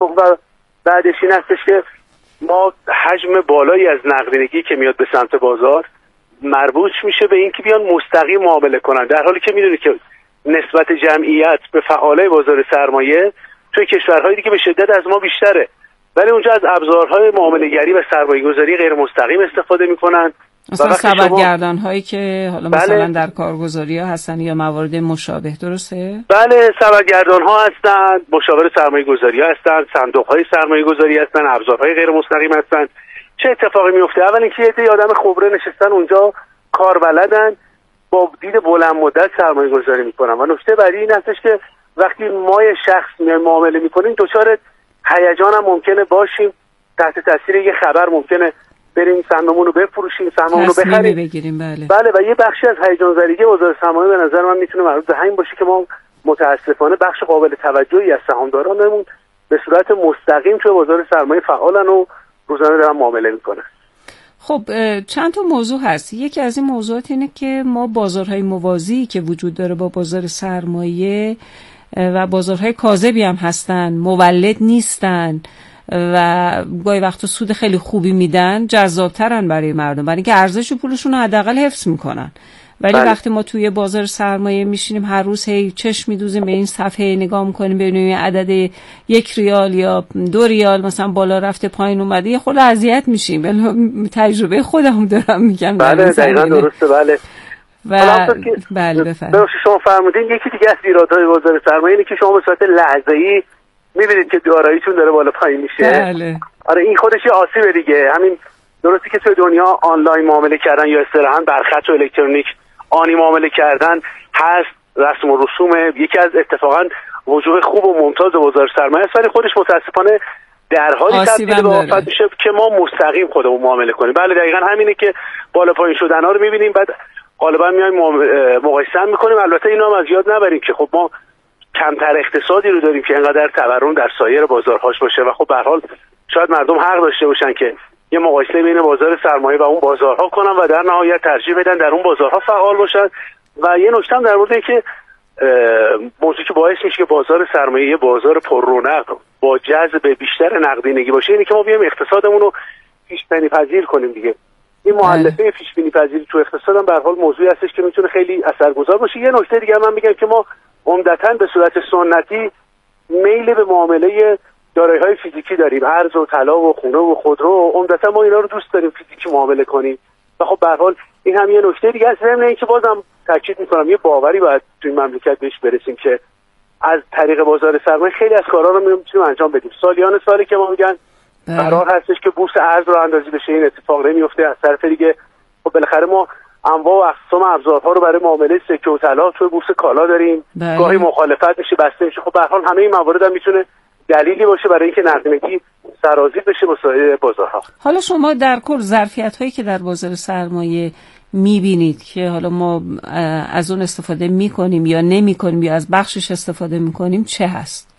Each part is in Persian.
و بعدش این هستش که ما حجم بالایی از نقدینگی که میاد به سمت بازار مربوط میشه به این که بیان مستقیم معامله کنن، در حالی که میدونی که نسبت جمعیت به فعالای بازار سرمایه توی کشورهای دیگه به شدت از ما بیشتره، ولی اونجا از ابزارهای معامله‌گری و سرمایه‌گذاری غیر مستقیم استفاده میکنن. مثلا سبدگردان هایی که حالا مثلا در کارگزاری ها هستن یا موارد مشابه، درسته؟ بله، سبدگردان ها هستن، مشاور سرمایه گذاری ها هستن، صندوق های سرمایه گذاری هستن، ابزارهای غیر مستقیم هستن. چه اتفاقی میفته؟ اول اینکه یه عده آدم خبره نشستن اونجا، کار بلدن، با دید بلند مدت سرمایه گذاری میکنن. و نکته بعدی این هستش که وقتی ما یه شخص معامله میکنیم دچار هیجان هم ممکنه باشیم، تحت تاثیر یه خبر ممکنه بریم سهممون رو بفروشیم، سهممون رو بخریم، بگیریم. بله و یه بخشی از هیجان زدگی بازار سرمایه به نظر من میتونه مربوط به همین باشه که ما متاسفانه بخش قابل توجهی از سهامدارانمون به صورت مستقیم توی بازار سرمایه فعالن و روزانه دارن معامله میکنن. خب چند تا موضوع هست. یکی از این موضوعات اینه که ما بازارهای موازی که وجود داره با بازار سرمایه و بازارهای کاذبی هم هستن، مولد نیستن و گاهی وقتا سود خیلی خوبی میدن، جذابترن برای مردم، برای اینکه ارزش پولشون رو حداقل حفظ میکنن. ولی وقتی ما توی بازار سرمایه میشینیم هر روز هی چشم میدوزیم به این صفحه، نگاه میکنیم ببینیم عدد 1 ریال یا 2 ریال مثلا بالا رفته پایین اومده، یه خورده اذیت میشیم. تجربه خودم دارم میگم. بله دقیقاً درسته. بله بله بفرمایید. شما فرمودین یکی دیگه از ایرادهای بازار سرمایه اینه که شما به صورت لحظه‌ای میبینید که داراییتون داره بالا پایین میشه. بله. آره این خودش یه آسیبه دیگه. همین درستی که توی دنیا آنلاین معامله کردن یا اصطلاحاً برخط و الکترونیک آنی معامله کردن هست، رسم و رسوم یکی از اتفاقاً وجوه خوب و ممتاز بازار سرمایه است، ولی خودش متاسفانه در حالی تبدیل به آفت میشه که ما مستقیم خودمون معامله کنیم. بله دقیقاً همینه که بالا پایین شدن‌ها رو می‌بینیم، بعد غالبا میایم مقایسه می‌کنیم. البته اینا هم از یاد نبریم که خب ما کمتر اقتصادی رو داریم که اینقدر تورم در سایر بازارهاش باشه و خب به هر حال شاید مردم حق داشته باشن که یه مقایسه بین بازار سرمایه و اون بازارها کنن و در نهایت ترجیح بدن در اون بازارها فعال باشن. و یه نکته هم در مورد که موضوعی که باعث میشه که بازار سرمایه یه بازار پر رونق با جذب بیشتر نقدینگی باشه اینه که ما بیایم اقتصادمون رو پیش بینی پذیر کنیم دیگه. این مؤلفه پیش بینی پذیری تو اقتصاد هم به هر حال موضوعی هستش که میتونه خیلی اثرگذار باشه. یه نکته دیگه من میگم که ما عمدتاً به صورت سنتی میل به معامله دارایی‌های فیزیکی داریم، ارز و طلا و خونه و خودرو، عمدتاً ما اینا رو دوست داریم فیزیکی معامله کنیم. و خب به هر حال این هم یه نکته دیگه است. ضمن اینکه بازم تاکید می‌کنم یه باوری باید تو این مملکت بهش برسیم که از طریق بازار سرمایه خیلی از کارا رو میتونیم انجام بدیم. سالی که ما میگن قرار هستش که بورس ارز رو اندازی بشه، این اتفاق نمیفته. از طرف دیگه خب بالاخره ما انواع و اقسام ابزارها رو برای معامله سکه و طلا توی بورس کالا داریم. گاهی مخالفت میشه، بسته میشه. خب به هر حال همه این موارد هم میتونه دلیلی باشه برای اینکه نقدینگی سرازیر بشه با سایر بازارها. حالا شما در کل ظرفیت‌هایی که در بازار سرمایه میبینید که حالا ما از اون استفاده میکنیم یا نمیکنیم یا از بخشش استفاده میکنیم چه هست؟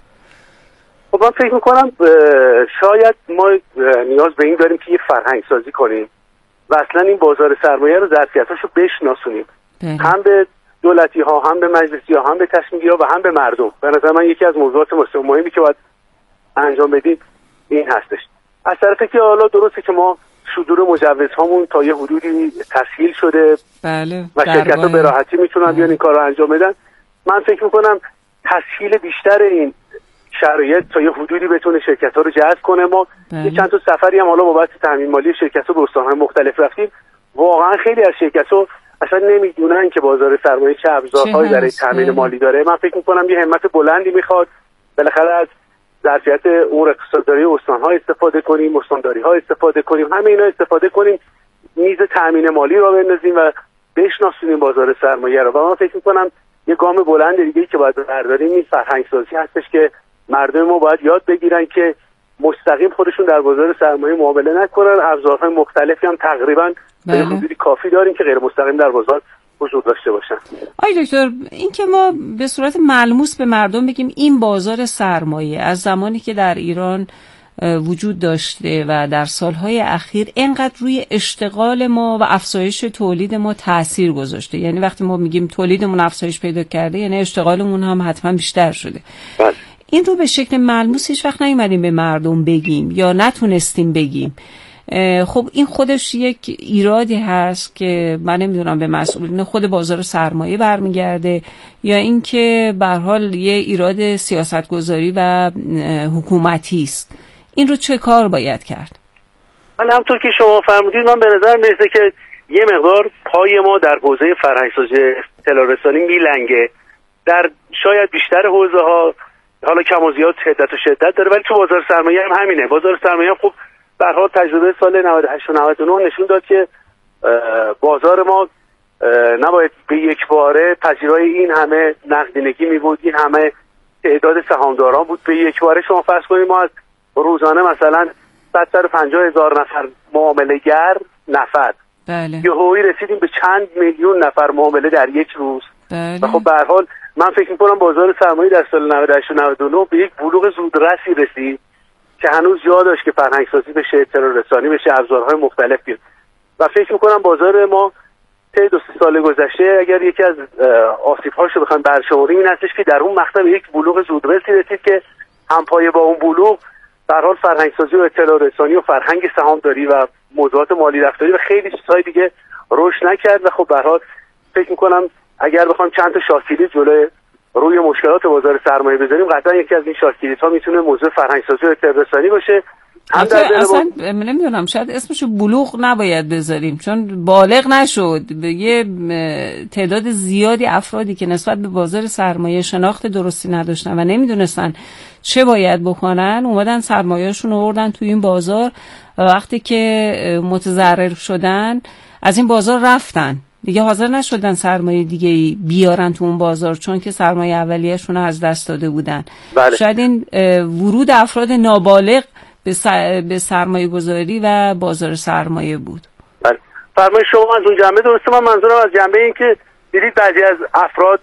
خب من فکر میکنم شاید ما نیاز به این داریم که یه فرهنگ سازی کنیم و اصلا این بازار سرمایه رو ظرفیتاشو بشناسونیم، هم به دولتی ها، هم به مجلسی ها، هم به تصمیم گیرا و هم به مردم. به نظر من یکی از موضوعات مهمی که باید انجام بدیم این هستش. از طرفی که حالا درسته که ما صدور مجوزهامون تا یه حدودی تسهیل شده. بله. و شرکت‌ها به راحتی میتونن بیان این کارو انجام بدن. من فکر میکنم تسهیل بیشتر این شرایط تا یه حدودی بتونه شرکت‌ها رو جذب کنه. ما یه چند تا سفری هم حالا بابت تامین مالی شرکت‌ها به استان‌های مختلف رفتیم. واقعا خیلی از شرکت‌ها اصلا نمیدونن که بازار سرمایه چه ابزارهایی برای تامین مالی داره. من فکر میکنم یه همت بلندی میخواد بالاخره از ظرفیت امور اقتصادداری استان‌ها استفاده کنیم، استانداری‌ها استفاده کنیم، همه اینا استفاده کنیم، میز تامین مالی رو بندازیم و بشناسونیم بازار سرمایه رو. و من فکر میکنم یه گام بلند دیگه‌ای که باید برداریم این فرهنگ سازی هستش که مردم ما باید یاد بگیرن که مستقیم خودشون در بازار سرمایه معامله نکنن. ابزارهای مختلفی هم تقریبا به حدودی کافی داریم که غیر مستقیم در بازار وجود داشته باشن. آقای دکتر، این که ما به صورت ملموس به مردم بگیم این بازار سرمایه از زمانی که در ایران وجود داشته و در سالهای اخیر اینقدر روی اشتغال ما و افزایش تولید ما تأثیر گذاشته، یعنی وقتی ما میگیم تولیدمون افزایش پیدا کرده یعنی اشتغالمون هم حتما بیشتر شده. این رو به شکل ملموس هیچ وقت نیومدیم به مردم بگیم یا نتونستیم بگیم. خب این خودش یک ایرادی هست که من نمیدونم به مسئولین خود بازار سرمایه برمیگرده یا اینکه به هر حال یه ایراد سیاستگذاری و حکومتی است. این رو چه کار باید کرد؟ من همونطور که شما فرمودید، من به نظر میرسه که یه مقدار پای ما در حوزه فرهنگ‌سازی اطلاع رسانی میلنگه. در شاید بیشتر حوزه ها حالا کم و زیاد حدت و شدت داره، ولی تو بازار سرمایه هم همینه. بازار سرمایه هم خب به هر حال تجربه سال 98 و 99 نشون داد که بازار ما نباید به یک باره پذیرای این همه نقدینگی می بود، این همه تعداد سهامداران بود. به یک باره شما فرض کنید ما از روزانه مثلا 150,000 نفر معامله‌گر بله. یهویی رسیدیم به چند میلیون نفر معامله در یک روز. بله. و خب به هر حال من فکر می‌کنم بازار سرمایه در سال 98 و 99 به یک بلوغ زودرسی رسید که هنوز جا داشت که فرهنگ‌سازی بشه، اطلاع رسانی بشه، ابزارهای مختلف بیاد. و فکر می‌کنم بازار ما طی 2 سال گذشته اگر یکی از آسیب‌هاش رو بخوایم برشماریم این هستش که در اون مقطع به یک بلوغ زودرسی رسید که همپایه با اون بلوغ به هر حال فرهنگ‌سازی و اطلاع رسانی و فرهنگ سهامداری و موضوعات مالی رفتاری و خیلی چیزهای دیگه رشد نکرد. و خب به هر حال فکر می‌کنم اگر بخوام چند تا شاکلیت جلوی روی مشکلات بازار سرمایه بذاریم، قطعا یکی از این شاکلیت‌ها میتونه موضوع فرهنگ‌سازی و اطلاع رسانی باشه. اصلا نمیدونم شاید اسمشو بلوغ نباید بذاریم چون بالغ نشد. یه تعداد زیادی افرادی که نسبت به بازار سرمایه شناخت درستی نداشتن و نمیدونستن چه باید بکنن اومدن سرمایه‌شون رو آوردن تو این بازار و وقتی که متضرر شدن از این بازار رفتن، دیگه حاضر نشدن سرمایه دیگه بیارن تو اون بازار چون که سرمایه اولیه‌شون رو از دست داده بودن. بله. شاید این ورود افراد نابالغ به سرمایه گذاری و بازار سرمایه بود. بله. فرمایش شما از اون جنبه درسته. من منظورم از جنبه این که دیدید بعضی از افراد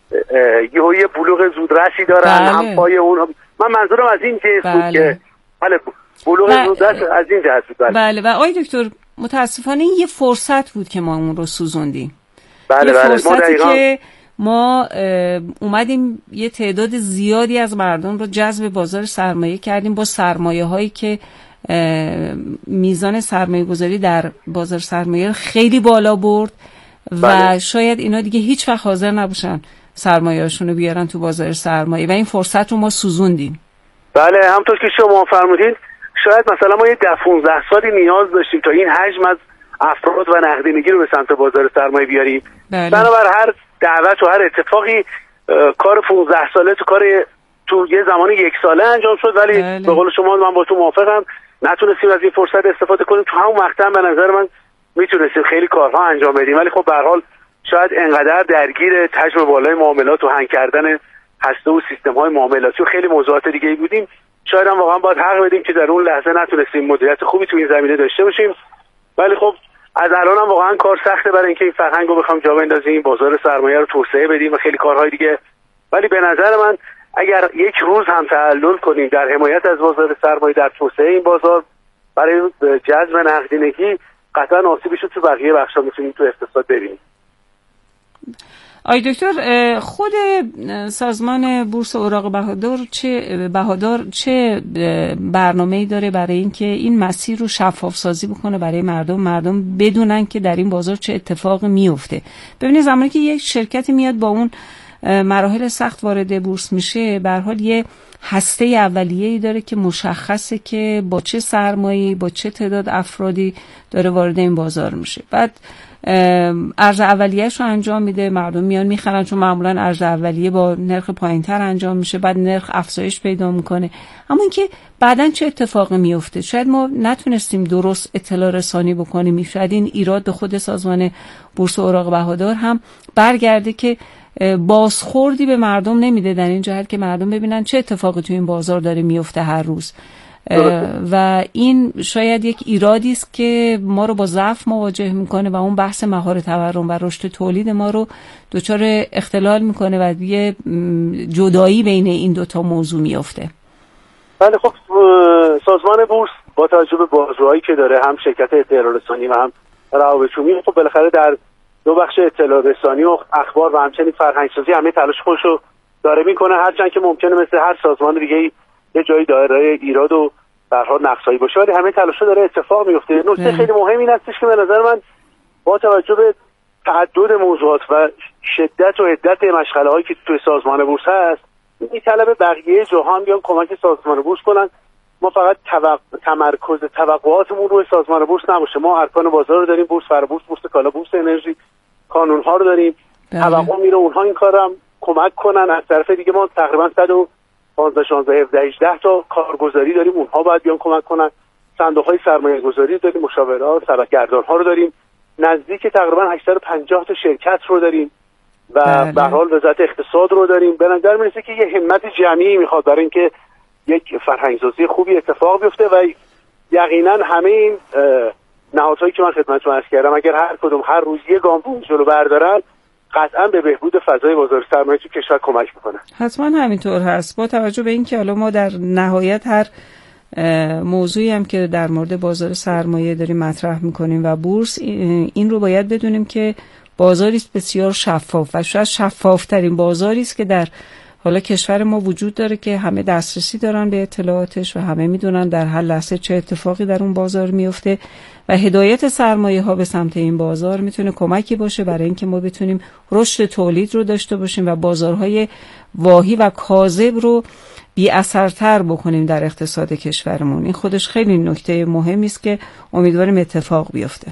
یه بلوغ زودرسی دارن. بله. هم پای اون من منظورم از این جهت بود که بله بلوغ زودرس از این جهت بود. بله. و آقای دکتر متاسفانه این یه فرصت بود که ما اون رو سوزوندیم. بله. یه فرصتی که ما اومدیم یه تعداد زیادی از مردم رو جذب بازار سرمایه کردیم با سرمایه هایی که میزان سرمایه گذاری در بازار سرمایه خیلی بالا برد. بله. و شاید اینا دیگه هیچ وقت حاضر نباشن سرمایه هاشون رو بیارن تو بازار سرمایه و این فرصت رو ما سوزوندیم. بله همونطور که شما فرمودید شاید مثلا ما یه 10-15 سالی نیاز داشتیم تا این حجم از افراد و نقدینگی رو به سمت بازار سرمایه بیاریم. بله. بنابر هر دعوت و هر اتفاقی کار 15 ساله تو یه زمان 1 ساله انجام شد، ولی بله. به قول شما من با تو موافقم نتونستیم از این فرصت استفاده کنیم. تو همون مقطع به نظر من میتونستیم خیلی کارها انجام بدیم، ولی خب به هر حال شاید انقدر درگیر حجم بالای معاملات و هنگ کردن هسته و سیستم‌های معاملاتی و خیلی موضوعات دیگه بودیم، شاید هم واقعا باید حق بدیم که در اون لحظه نتونستیم مدیریت خوبی تو این زمینه داشته باشیم. ولی خب از الان هم واقعا کار سخته برای اینکه این فرهنگ رو بخوام جا بندازیم، بازار سرمایه رو توسعه بدیم و خیلی کارهای دیگه. ولی به نظر من اگر یک روز هم تعلل کنیم در حمایت از بازار سرمایه، در توسعه این بازار برای جذب نقدینگی، قطعا آسیبش رو تو بقیه بخشا میتونیم تو اقتصاد ببینیم. آقای دکتر خود سازمان بورس اوراق بهادار چه برنامه‌ای داره برای اینکه این مسیر رو شفاف سازی بکنه برای مردم بدونن که در این بازار چه اتفاقی میفته؟ ببینید زمانی که یک شرکتی میاد با اون مراحل سخت وارد بورس میشه، به هر حال یه هسته اولیه‌ای داره که مشخصه که با چه سرمایه‌ای با چه تعداد افرادی داره وارد این بازار میشه. بعد ارز اولیه‌اش رو انجام میده، مردم میان میخرن چون معمولا ارز اولیه با نرخ پایینتر انجام میشه، بعد نرخ افزایش پیدا میکنه. اما اینکه بعدن چه اتفاقی میفته شاید ما نتونستیم درست اطلاع رسانی بکنیم. شاید این ایراد به خود سازمان بورس اوراق بهادار هم برگرده که بازخوردی به مردم نمیده در این جهت که مردم ببینن چه اتفاقی تو این بازار داره میفته هر روز. و این شاید یک ایرادی است که ما رو با ضعف مواجه میکنه و اون بحث مهار تورم و رشد تولید ما رو دچار اختلال میکنه و یه جدایی بین این دوتا موضوع میفته. بله خب سازمان بورس با توجه به بازوهایی که داره، هم شرکت اطلاع رسانی و هم روابط عمومی، خب بالاخره در دو بخش اطلاع رسانی و اخبار و همچنین فرهنگ سازی همه تلاش خودش رو داره میکنه، هرچند که ممکنه مثل هر سازمان دیگه یه جایی دایره ایراد و به هر حال نقصایی باشه، ولی همه تلاش‌ها داره اتفاق میفته. نکته خیلی مهم این هستش که به نظر من با توجه به تعدد موضوعات و شدت و حدت مشغله‌هایی که توی سازمان بورس هست، می‌طلبه بقیه جهان بیان کمک سازمان بورس کنن. ما فقط تمرکز توقعاتمون روی سازمان بورس نباشه. ما ارکان بازار رو داریم، بورس فرابورس، بورس کالا، بورس انرژی، کانون‌ها رو داریم. توقع میره اونها این کارم کمک کنن. از طرف دیگه ما تقریبا 115 16 17 18 تا کارگزاری داریم، اونها باید بیان کمک کنن. صندوق‌های سرمایه‌گذاری داریم، مشاورها، سبدگردان‌ها رو داریم. نزدیک تقریبا 850 تا شرکت رو داریم و به هر حال وزارت اقتصاد رو داریم. به نظر میرسه که یه همت جمعی میخواد برای اینکه یک فرهنگ‌سازی خوبی اتفاق بیفته و یقینا همه این نهادهایی که من خدمتتون عرض کردم اگر هر کدوم هر روز یه گام جلو بردارن، قطعا به بهبود فضای بازار سرمایه تو کشور کمک میکنه. حتما همینطور هست. با توجه به اینکه حالا ما در نهایت هر موضوعی هم که در مورد بازار سرمایه داریم مطرح میکنیم و بورس، این رو باید بدونیم که بازاری است بسیار شفاف و شاید شفافترین بازاری است که در حالا کشور ما وجود داره که همه دسترسی دارن به اطلاعاتش و همه میدونن در هر لحظه چه اتفاقی در اون بازار میفته و هدایت سرمایه ها به سمت این بازار میتونه کمکی باشه برای اینکه ما بتونیم رشد تولید رو داشته باشیم و بازارهای واهی و کاذب رو بی اثرتر بکنیم در اقتصاد کشورمون. این خودش خیلی نکته مهمی است که امیدواریم اتفاق بیفته.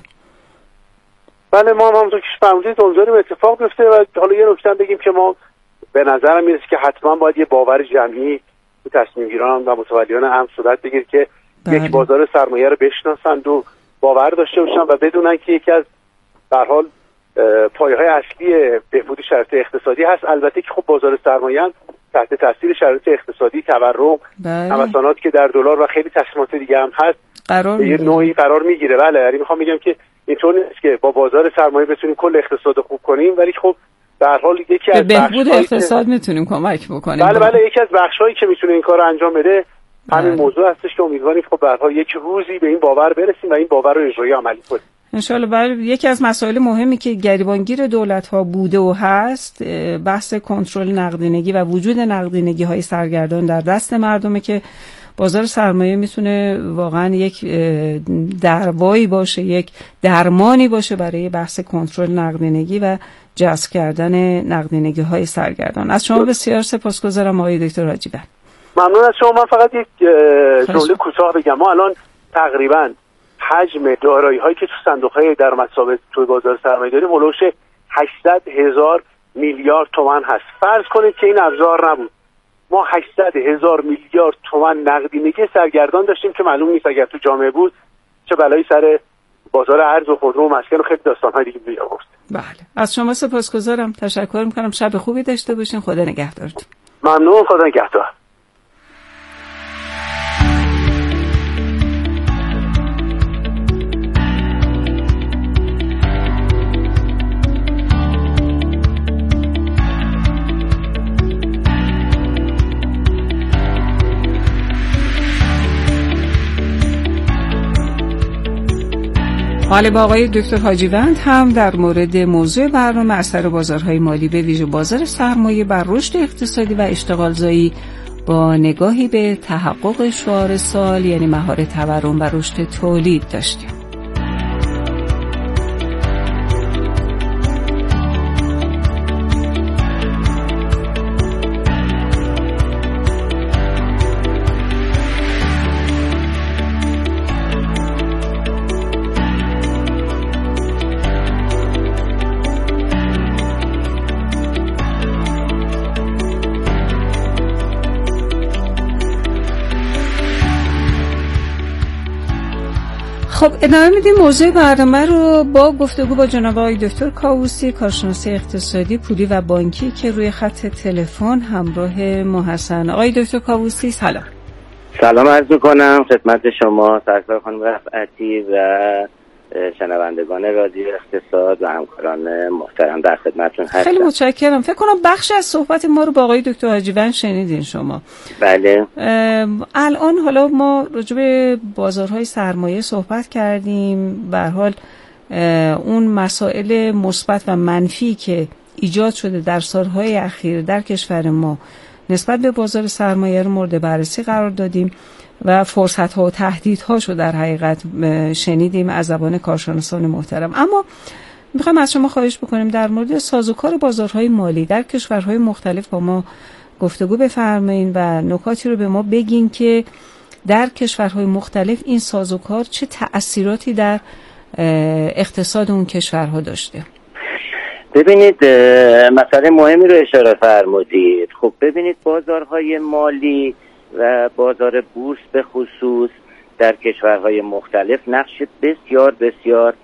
بله، ما هم همونطور که فرمودید امیدواریم اتفاق بیفته و حالا یه نکته بگیم که ما به نظرم میرسه که حتما باید یه باور جمعی تو تصمیم گیران و متولیان امر صورت بگیره که یک بازار سرمایه رو بشناسند و باور داشته باشن و بدونن که یکی از به هر حال پایه‌های اصلی بهبود شرایط اقتصادی هست. البته که خب بازار سرمایه هم تحت تاثیر شرایط اقتصادی، تورم، نوساناتی که در دلار و خیلی تصمیمات دیگه هم هست یه نوعی قرار میگیره. بله، یعنی میخوام بگم که اینطور نیست که با بازار سرمایه بتونیم کل اقتصاد خوب کنیم، ولی خب به هر حال یکی از بهبود اقتصاد میتونیم کمک بکنیم. بله، یکی از بخشایی که میتونه این کارو انجام بده همین موضوع هستش که امیدواریم خب به هر حال یک روزی به این باور برسیم و این باور رو اجرایی عملی کنیم ان شاء الله. بله، یکی از مسائل مهمی که گریبانگیر دولت‌ها بوده و هست بحث کنترل نقدینگی و وجود نقدینگی‌های سرگردان در دست مردمه که بازار سرمایه میتونه واقعا یک دروایی باشه، یک درمانی باشه برای بحث کنترل نقدینگی و جذب کردن نقدینگی‌های سرگردان. از شما بسیار سپاسگزارم آقای دکتر حاجیوند. ممنون از شما. من فقط یک جمله کوتاه بگم. ما الان تقریبا حجم دارایی‌هایی که تو صندوق‌های درآمد ثابت توی بازار سرمایه داریم هولوش 800,000 میلیارد تومان هست. فرض کنید که این ابزار نبود، ما 800,000 میلیارد تومان نقدینگی سرگردان داشتیم که معلوم نیست اگر تو جامعه بود چه بلایی سر بازار ارز و خودرو و مسکن و خیلی داستان‌های دیگه می‌آورد. بله، از شما سپاسگزارم. تشکر می‌کنم. شب خوبی داشته باشین. خدا نگهدارتون. ممنون. خدا نگهدار. حالا با آقای دکتر حاجیوند هم در مورد موضوع برنامه اثر بازارهای مالی به ویژه بازار سرمایه بر رشد اقتصادی و اشتغالزایی با نگاهی به تحقق شعار سال یعنی مهار تورم و رشد تولید داشتیم. خب ادامه میدیم موضوع برنامه رو با گفتگو با جناب آقای دکتر کاووسی، کارشناس اقتصادی پولی و بانکی که روی خط تلفن همراه ما هستن. آقای دکتر کاووسی سلام. سلام عرض می‌کنم خدمت شما سرکار خانم رفعتی و شنوندگان رادیو اقتصاد و همکاران محترم در خدمتتون هستم. خیلی متشکرم. فکر کنم بخش از صحبت ما رو با آقای دکتر حاجیوند شنیدین شما. بله. الان حالا ما راجع به بازارهای سرمایه صحبت کردیم. به هر حال اون مسائل مثبت و منفی که ایجاد شده در سالهای اخیر در کشور ما نسبت به بازار سرمایه رو مورد بررسی قرار دادیم و فرصت‌ها و تهدیدهاشو در حقیقت شنیدیم از زبان کارشناسان محترم. اما میخوایم از شما خواهش بکنیم در مورد سازوکار بازارهای مالی در کشورهای مختلف با ما گفتگو بفرمایید و نکاتی رو به ما بگین که در کشورهای مختلف این سازوکار چه تأثیراتی در اقتصاد اون کشورها داشته. ببینید مسئله مهمی رو اشاره فرمودید. خب ببینید بازارهای مالی و بازار بورس به خصوص در کشورهای مختلف نقش بسیار بسیار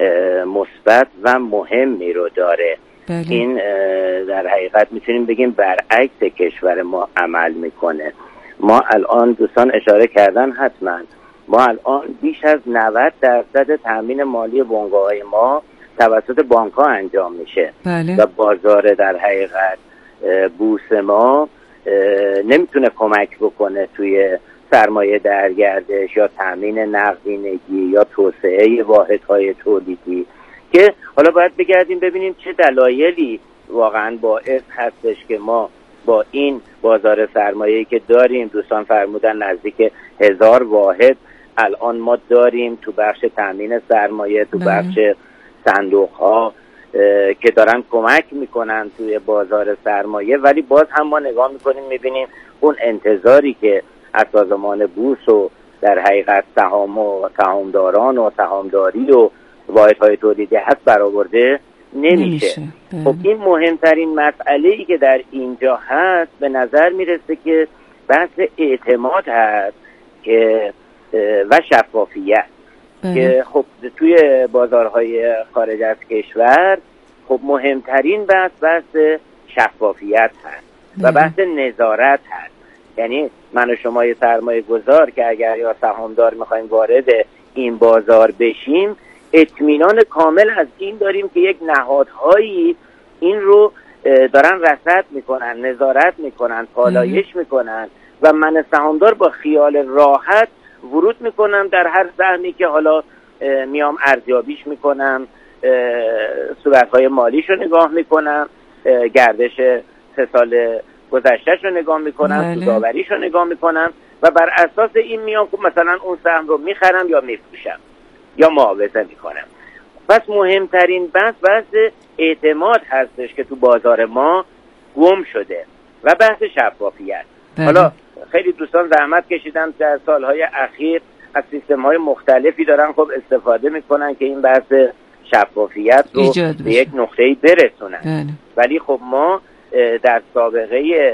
مثبت و مهمی رو داره. بله. این در حقیقت میتونیم بگیم برعکس کشور ما عمل میکنه. ما الان دوستان اشاره کردن حتما ما الان بیش از 90% تامین مالی بنگاه‌های ما توسط بانک‌ها انجام میشه. بله. و بازار در حقیقت بورس ما نمیتونه کمک بکنه توی سرمایه در گردش یا تامین نقدینگی یا توسعه واحدهای تولیدی، که حالا باید بگردیم ببینیم چه دلایلی واقعا باعث هستش که ما با این بازار سرمایه‌ای که داریم، دوستان فرمودن نزدیک 1000 واحد الان ما داریم تو بخش تامین سرمایه، تو بخش صندوق‌ها که دارن کمک میکنن توی بازار سرمایه، ولی باز هم ما نگاه میکنیم میبینیم اون انتظاری که از سازمان بورس و در حقیقت سهام و سهامداران و سهامداری و واحدهای تولیدی هست برآورده نمیشه. خب این مهمترین مسئله‌ای که در اینجا هست به نظر میرسه که بحث اعتماد هست که و شفافیت. که خب توی بازارهای خارج از کشور خب مهمترین بحث شفافیت هست و بحث نظارت هست. یعنی من و شما یه سرمایه گذار که اگر یا سهامدار میخوایم وارد این بازار بشیم اطمینان کامل از این داریم که یک نهادهایی این رو دارن رصد میکنن، نظارت میکنن، پالایش میکنن و من سهامدار با خیال راحت ورود میکنم در هر سهمی که حالا میام ارزیابیش میکنم، صورتهای مالیش رو نگاه میکنم، گردش 3 سال گذشتهش رو نگاه میکنم، سودآوریش رو نگاه میکنم و بر اساس این میام که مثلا اون سهم رو میخرم یا میفروشم یا معاوضه میکنم. پس مهمترین بحث اعتماد هستش که تو بازار ما گم شده و بحث شفافیت. حالا خیلی دوستان زحمت کشیدن در سالهای اخیر از سیستم‌های مختلفی دارن خب استفاده میکنن که این بحث شفافیت رو به یک نقطه‌ای برسونن. ولی خب ما در سابقه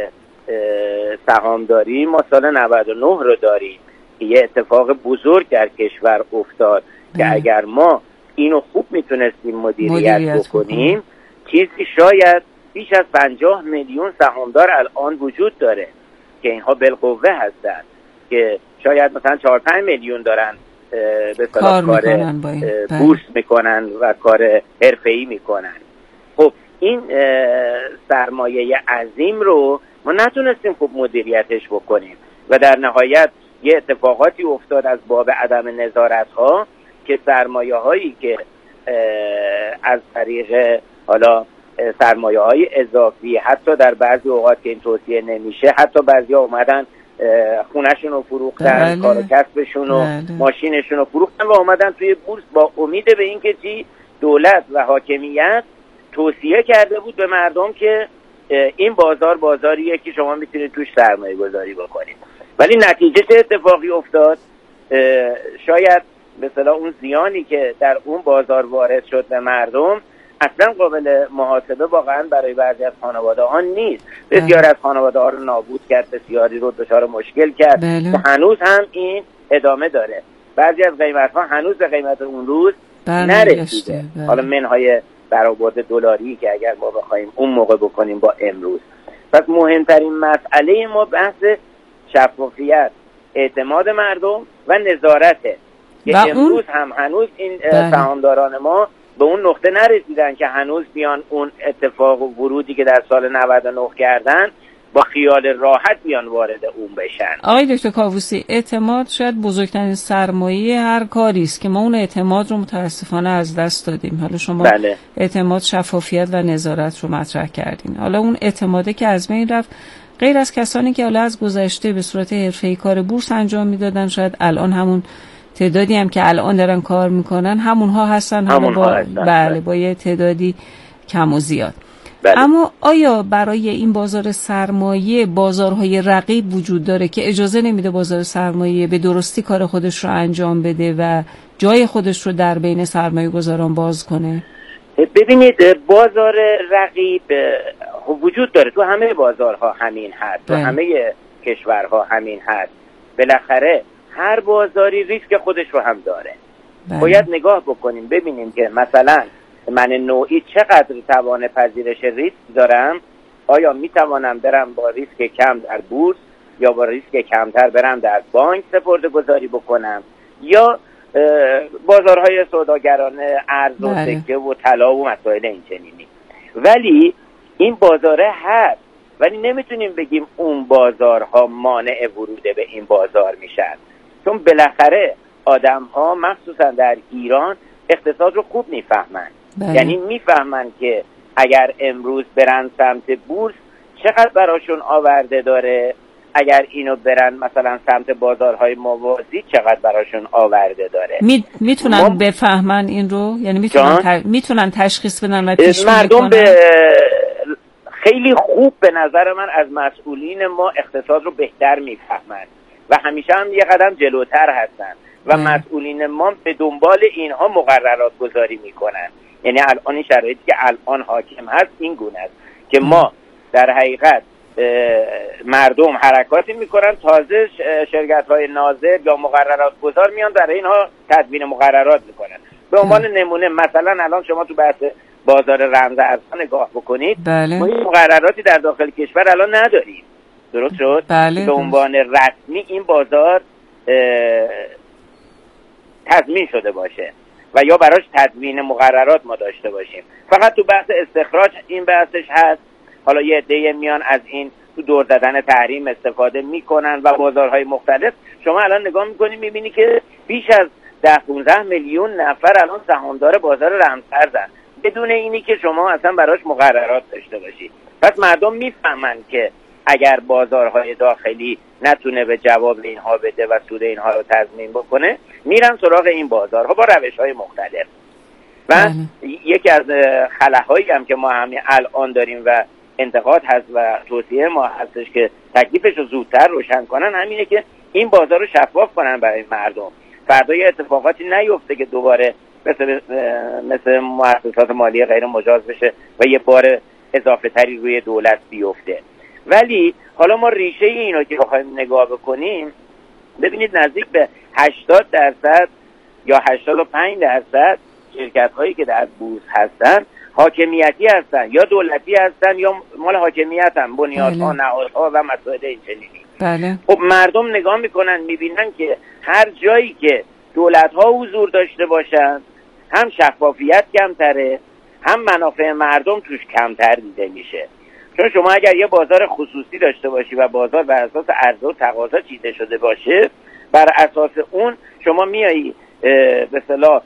سهامداری ما سال 99 رو داریم که یه اتفاق بزرگ در کشور افتاد که اگر ما اینو خوب میتونستیم مدیریت بکنیم چیزی شاید بیش از 50 میلیون سهامدار الان وجود داره که اینها بالقوه هستن که شاید مثلا 4-5 میلیون دارن به صلاح کار بورس میکنن و کار حرفه‌ای میکنن. خب این سرمایه عظیم رو ما نتونستیم خوب مدیریتش بکنیم و در نهایت یه اتفاقاتی افتاد از باب عدم نظارت ها که سرمایه هایی که از طریق حالا سرمایه های اضافی حتی در بعضی اوقات که این توصیه نمیشه حتی بعضیا اومدن خونه‌شون رو فروختن، کار و کسبشون و ماشینشون رو فروختن و اومدن توی بورس با امید به اینکه چی دولت و حاکمیت توصیه کرده بود به مردم که این بازار بازاریه که شما میتونید توش سرمایه گذاری بکنید. ولی نتیجه چه اتفاقی افتاد؟ شاید به اصطلاح اون زیانی که در اون بازار وارد شد به مردم اصلا قابل محاسبه واقعا برای بعضی از خانواده ها نیست. بسیار از خانواده ها رو نابود کرد، بسیاری رو دچار مشکل کرد و هنوز هم این ادامه داره. بعضی از قیمت ها هنوز به قیمت اون روز نرسیده. حالا منهای برآورد دلاری که اگر ما بخوایم اون موقع بکنیم با امروز. پس مهمترین مسئله ما بحث شفافیت، اعتماد مردم و نظارته که امروز هم هنوز این سهامداران ما به اون نقطه نرسیدن که هنوز بیان اون اتفاق و ورودی که در سال 99 کردن با خیال راحت بیان وارد اون بشن. آقای دکتر کاووسی، اعتماد شاید بزرگترین سرمایه هر کاری است که ما اون اعتماد رو متاسفانه از دست دادیم. حالا شما بله. اعتماد، شفافیت و نظارت رو مطرح کردین. حالا اون اعتماده که از بین رفت، غیر از کسانی که حالا از گذشته به صورت حرفه‌ای کار بورس انجام میدادن، شاید الان همون تعدادی هم که الان دارن کار میکنن همونها هستن، بله، با یه تعدادی کم و زیاد. بله. اما آیا برای این بازار سرمایه بازارهای رقیب وجود داره که اجازه نمیده بازار سرمایه به درستی کار خودش رو انجام بده و جای خودش رو در بین سرمایه گذاران باز کنه؟ ببینید، بازار رقیب وجود داره، تو همه بازارها همین هست، تو همه کشورها همین هست. بالاخره هر بازاری ریسک خودش رو هم داره. باید نگاه بکنیم ببینیم که مثلا من نوعی چقدر توان پذیرش ریسک دارم. آیا میتوانم برم با ریسک کم در بورس یا با ریسک کمتر برم در بانک سپرده گذاری بکنم، یا بازارهای سوداگرانه ارز و سکه و طلا و مسائل این چنینی. ولی این بازاره هست، ولی نمیتونیم بگیم اون بازارها مانع ورود به این بازار میشن، چون بالاخره آدم ها مخصوصا در ایران اقتصاد رو خوب میفهمن. یعنی میفهمن که اگر امروز برن سمت بورس چقدر براشون آورده داره، اگر اینو برن مثلا سمت بازارهای موازی چقدر براشون آورده داره. میتونن بفهمن این رو؟ یعنی میتونن تشخیص بدن و پیش مردم خیلی خوب به نظر من از مسئولین ما اقتصاد رو بهتر میفهمن و همیشه هم یه قدم جلوتر هستن و مسئولین ما به دنبال اینها مقررات گذاری میکنن. یعنی الان این شرایطی که الان حاکم هست این گونه است که ما در حقیقت مردم حرکاتی میکنن، تازه شرکت‌های ناظر یا مقررات گذار میان در اینها تدوین مقررات میکنن. به عنوان نمونه مثلا الان شما تو بحث بازار رمز ارزها نگاه بکنید، ما این مقرراتی در داخل کشور الان نداریم. درست شد؟ به عنوان رسمی این بازار تضمین شده باشه و یا براش تدوین مقررات ما داشته باشیم. فقط تو بحث استخراج این بحثش هست. حالا یه عده میان از این تو دور زدن تحریم استفاده میکنن و بازارهای مختلف شما الان نگاه میکنی میبینی که بیش از 10-15 میلیون نفر الان سهامدار بازار رمزارزن بدون اینی که شما اصلا براش مقررات داشته باشی. پس مردم میفهمن که اگر بازارهای داخلی نتونه به جواب اینها بده و سود اینها رو تضمین بکنه میرن سراغ این بازارها با روش‌های مختلف. و یکی از خلاهایی هم که ما همین الان داریم و انتقاد هست و توصیه ما هستش که تکلیفش رو زودتر روشن کنن، همینه که این بازار رو شفاف کنن برای مردم. فردا یه اتفاقاتی نیفته که دوباره مثل مؤسسات مالی غیر مجاز بشه و یه بار اضافه تری روی دولت بیفته. ولی حالا ما ریشه اینو که بخوایم نگاه بکنیم، ببینید نزدیک به 80% یا 85% شرکت هایی که در بورس هستن حاکمیتی هستن یا دولتی هستن یا مال حاکمیت هم، بنیادها، نهادها و مسائل این چنینی. بله. خب مردم نگاه میکنن میبینن که هر جایی که دولت ها حضور داشته باشن هم شفافیت کمتره، هم منافع مردم توش کمتر دیده میشه. چون شما اگر یه بازار خصوصی داشته باشی و بازار بر اساس عرضه و تقاضا چیده شده باشه، بر اساس اون شما میایی به اصطلاح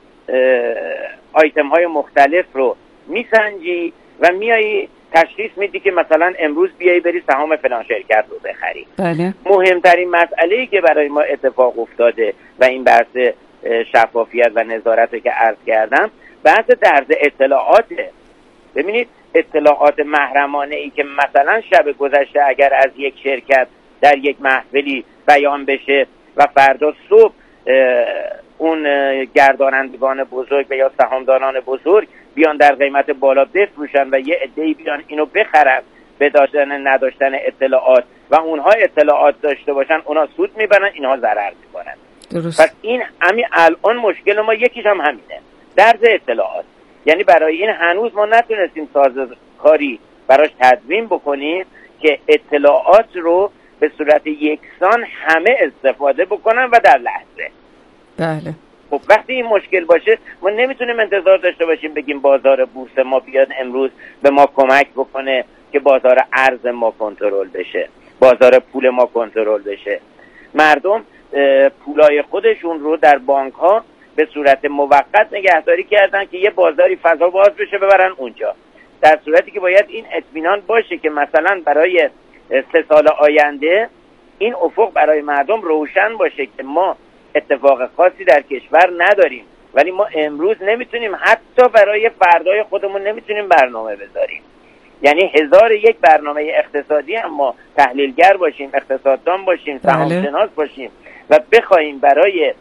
آیتم های مختلف رو میسنجی و میایی تشخیص میدی که مثلا امروز بیایی بری سهام فلان شرکت رو بخری. بله. مهمترین مسئله‌ای که برای ما اتفاق افتاده و این بحث شفافیت و نظارت که عرض کردم، بحث طرز اطلاعاته. ببینید اطلاعات محرمانه ای که مثلا شب گذشته اگر از یک شرکت در یک محفلی بیان بشه و فردا صبح اون گردانندگان بزرگ و یا سهامداران بزرگ بیان در قیمت بالا بفروشن و یه عده‌ای بیان اینو بخرن به داشتن نداشتن اطلاعات و اونها اطلاعات داشته باشن، اونا سود میبرن، اینها ضرر میکنن. درست. پس این همین الان مشکل ما یکیش هم همینه، درز اطلاعات. یعنی برای این هنوز ما نتونستیم سازوکاری براش تدوین بکنیم که اطلاعات رو به صورت یکسان همه استفاده بکنن و در لحظه. بله. خب وقتی این مشکل باشه ما نمیتونیم انتظار داشته باشیم بگیم بازار بورس ما بیاد امروز به ما کمک بکنه که بازار ارز ما کنترل بشه، بازار پول ما کنترل بشه. مردم پولای خودشون رو در بانک ها به صورت موقت نگهداری کردن که یه بازاری فضا باز بشه ببرن اونجا، در صورتی که باید این اطمینان باشه که مثلا برای 3 سال آینده این افق برای مردم روشن باشه که ما اتفاق خاصی در کشور نداریم، ولی ما امروز نمیتونیم حتی برای فردای خودمون نمیتونیم برنامه بذاریم. یعنی 1001 برنامه اقتصادی هم ما تحلیلگر باشیم، اقتصاددان باشیم، سهامشناس باشیم و بخوایم برای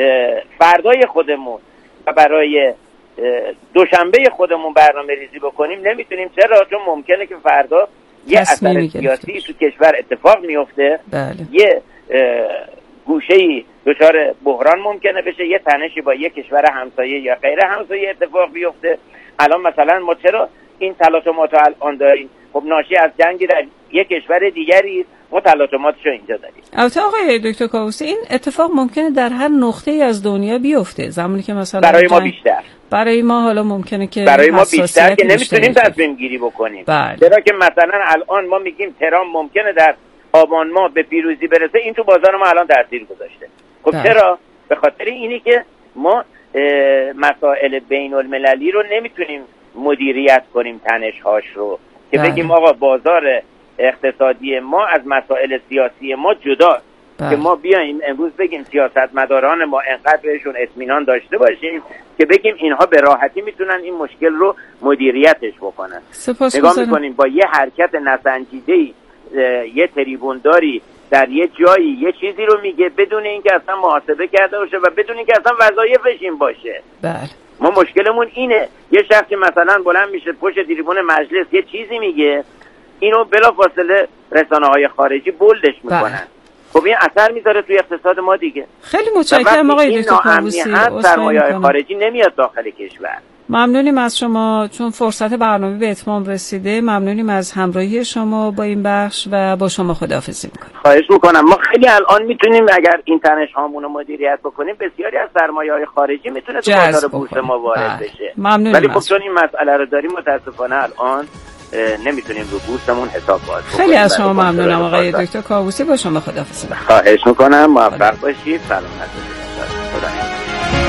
فردای خودمون و برای دوشنبه خودمون برنامه ریزی بکنیم نمیتونیم. چرا؟ چون ممکنه که فردا یه اثر سیاسی تو کشور اتفاق میفته، یه گوشه‌ای دچار بحران ممکنه بشه، یه تنشی با یه کشور همسایه یا غیر همسایه اتفاق بیفته. الان مثلا ما چرا این تلاطمات رو الان داریم؟ خب ناشی از جنگی در یک کشور دیگری ما تلاطماتش رو اینجا داریم. البته آقای دکتر کاووسی این اتفاق ممکنه در هر نقطه‌ای از دنیا بیفته، زمانی که مثلا برای ما بیشتر، برای ما حالا ممکنه که برای ما بیشتر که نمیتونیم تصمیم گیری بکنیم. چرا که مثلا الان ما میگیم ترامپ ممکنه در آبان ماه به پیروزی برسه، این تو بازار ما الان تاثیر گذاشته. خب چرا؟ به خاطر اینی که ما مسائل بین المللی رو نمیتونیم مدیریت کنیم، تنش‌هاش رو که بگیم آقا بازار اقتصادی ما از مسائل سیاسی ما جدا، که ما بیایم امروز بگیم سیاستمداران ما انقدر بهشون اطمینان داشته باشیم که بگیم اینها به راحتی میتونن این مشکل رو مدیریتش بکنن. نگاه میکنیم با یه حرکت نسنجیده‌ای یه تریبونداری در یه جایی یه چیزی رو میگه بدون اینکه اصلا محاسبه کرده باشه و بدون اینکه اصلا وظایفش این باشه. ما مشکلمون اینه، یه شخصی مثلا بلند میشه پشت تریبون مجلس یه چیزی میگه، اینو بلافاصله رسانه‌های خارجی بولدش میکنن. خب این اثر میذاره توی اقتصاد ما دیگه. خیلی متشکرم آقای دکتر کاووسی. سرمایه‌های خارجی نمیاد داخل کشور. ممنونیم از شما، چون فرصت برنامه به اتمام رسیده. ممنونیم از همراهی شما با این بخش و با شما خداحافظی میکنم. خواهش میکنم. ما خیلی الان میتونیم اگر این تنش هامون رو مدیریت بکنیم بسیاری از سرمایه‌های خارجی میتونه تو بازار بورس ما وارد بشه. ولی خب چون این مسئله رو داریم متاسفانه الان نمیتونیم رو بورسمون حساب باز بکنیم. خیلی از شما ممنونم آقای دکتر کاووسی. با شما خداحافظی میکنم. خواهش میکنم. موفق باشید. سلامت باشید. خدا نگهدار.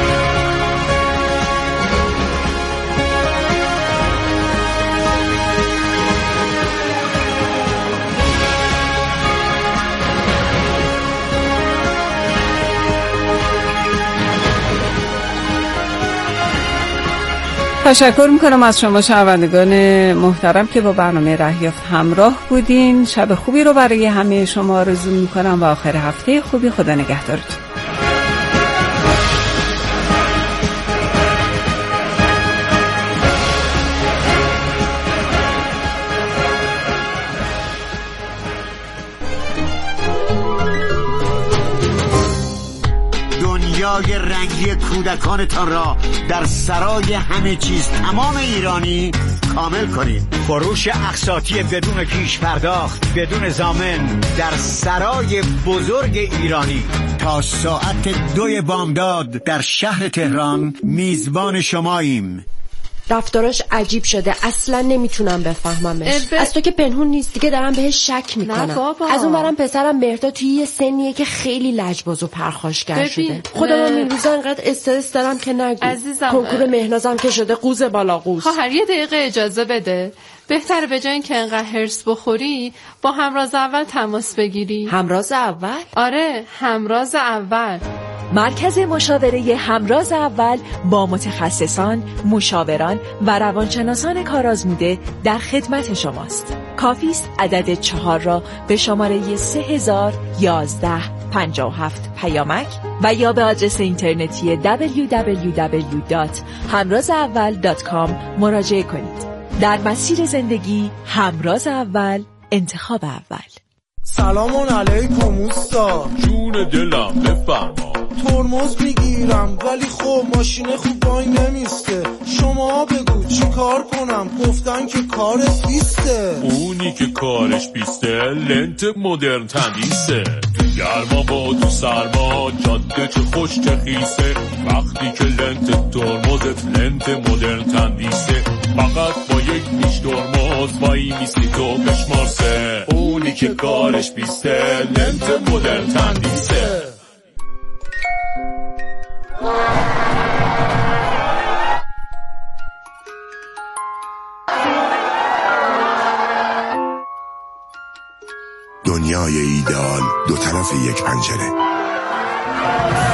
تشکر میکنم از شما شنوندگان محترم که با برنامه رهیافت همراه بودین. شب خوبی رو برای همه شما آرزو میکنم و آخر هفته خوبی. خدا نگهدارتون. دنیای رنگی کودکانتان را در سرای همه چیز تمام ایرانی کامل کنید. فروش اقساطی بدون پیش پرداخت، بدون ضامن در سرای بزرگ ایرانی تا ساعت 2 بامداد در شهر تهران میزبان شماییم. رفتاراش عجیب شده، اصلا نمیتونم بفهممش. از تو که پنهون نیست دیگه، دارم بهش شک میکنم. از اون برم پسرم مهرداد توی یه سنیه که خیلی لجباز و پرخاشگر شده. خودم این روزا انقدر استرس دارم که نگو. کنکور مهنازم که شده قوز بالا قوز. خواهر یه دقیقه اجازه بده. بهتره به جای اینکه انقدر هرس بخوری با همراز اول تماس بگیری. همراز اول؟ آره، همراز اول. مرکز مشاوره همراز اول با متخصصان، مشاوران و روانشناسان کارآزموده در خدمت شماست. کافی است عدد 4 را به شماره 301157 پیامک و یا به آدرس اینترنتی www.hamrazaval.com مراجعه کنید. در مسیر زندگی همراز اول، انتخاب اول. سلام علیکم اوستا. جون دلم بفرما. ترمز میگیرم ولی خب ماشین خوب وای نمیسته. شما بگو چی کار کنم؟ گفتن که کارت بیسته. اونی که کارش بیسته لنت مدرن تندیسه. تو گرما با تو سرما جاده چه خوش چه خیسه. وقتی که لنت ترمزت لنت مدرن تندیسه. فقط با یک میش ترمز باز وای میسی تو بشمار سه. اونی که کارش بیسته لنت مدرن تندیسه. دنیای ایدئال دو طرف یک پنجره.